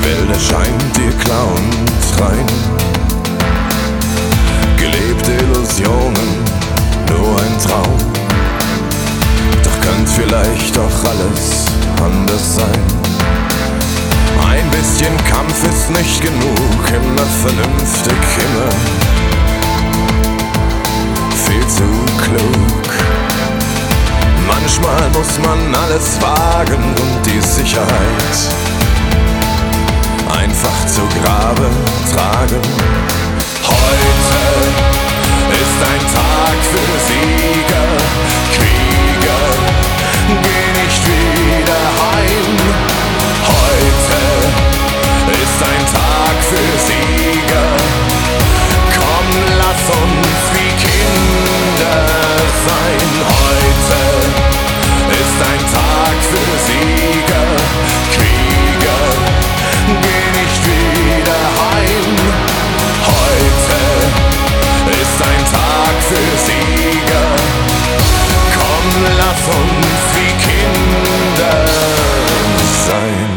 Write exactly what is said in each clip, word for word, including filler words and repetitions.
Die Welt erscheint dir klar und rein. Gelebte Illusionen, nur ein Traum. Doch könnte vielleicht doch alles anders sein. Ein bisschen Kampf ist nicht genug, immer vernünftig, immer viel zu klug. Manchmal muss man alles wagen und die Sicherheit einfach zu Grabe tragen. Heute ist ein Tag für Sieger, Krieger, geh nicht wieder heim. Heute ist ein Tag für Sieger, komm, lass uns wie Kinder sein. Heute ist ein Tag für Sieger, Krieger, geh nicht wieder heim. Heute ist ein Tag für Sieger, komm, lass uns wie Kinder sein.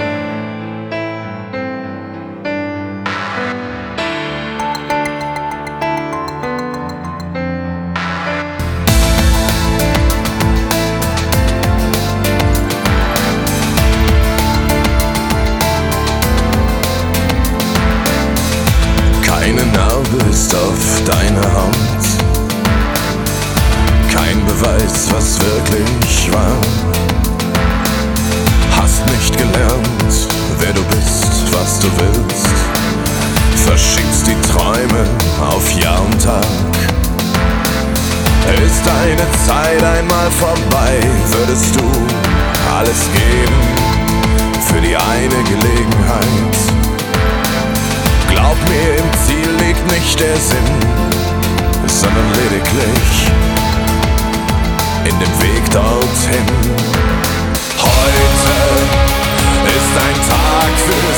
Keine Narbe ist auf deiner Haut, kein Beweis, was wirklich war. Hast nicht gelernt, wer du bist, was du willst. Verschiebst die Träume auf Jahr und Tag. Ist deine Zeit einmal vorbei, würdest du alles geben für die eine Gelegenheit. Glaub mir, im Ziel liegt nicht der Sinn, sondern lediglich in dem Weg dorthin. Heute ist ein Tag für